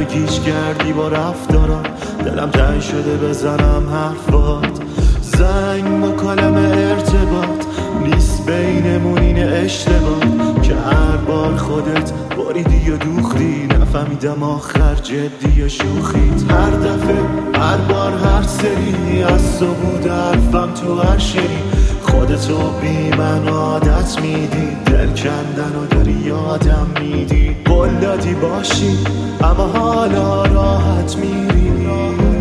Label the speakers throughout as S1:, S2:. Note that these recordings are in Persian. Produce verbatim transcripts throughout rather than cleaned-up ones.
S1: گیج کردی با رفتارم، دلم تنگ شده بزنم حرفات. زنگ مکالمه ارتباط نیست بینمون، این اشتباه که هر بار خودت باریدی و دوختی، نفهمیدم آخر جدی یا شوخیت. هر دفعه هر بار هر سری از تو بود حرفم، تو هر شری خودتو بی من عادت میدی، دل کندن و داری یادم میدی. قول دادی باشی اما حالا راحت میری،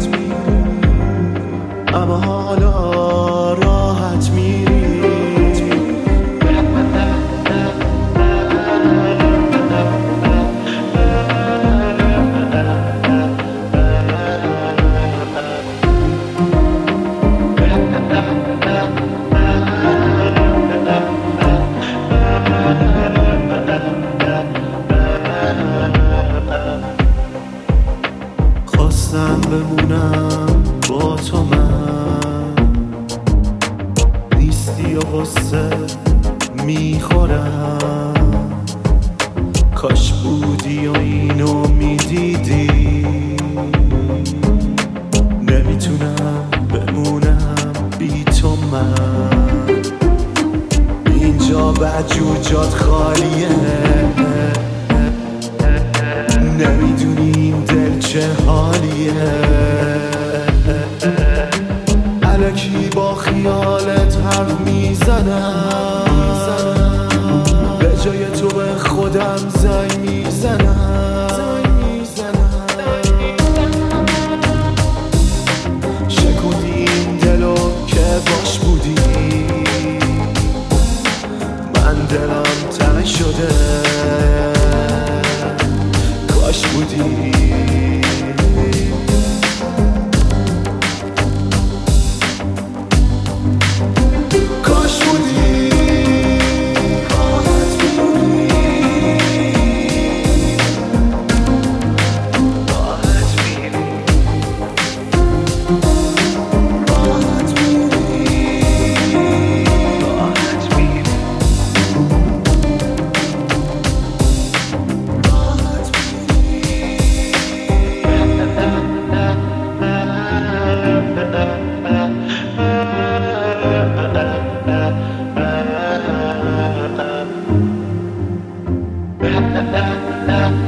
S1: اما حالا راحت میری. خواستم بمونم با تو، من نیستی و غصه میخورم. کاش بودی و اینو میدیدی، نمیتونم بمونم بی تو من. اینجا بجوجات خالیه، نمیدونی این دل چه حالیه. الکی با خیالت حرف میزنم، به جای تو به خودم زنگ میزنم. شکوندی این دلو که باش بودی، من دلم تنگ شده کاش بودی. کاش بودی راحت میری، راحت میری، راحت میری، راحت میری.
S2: Na na na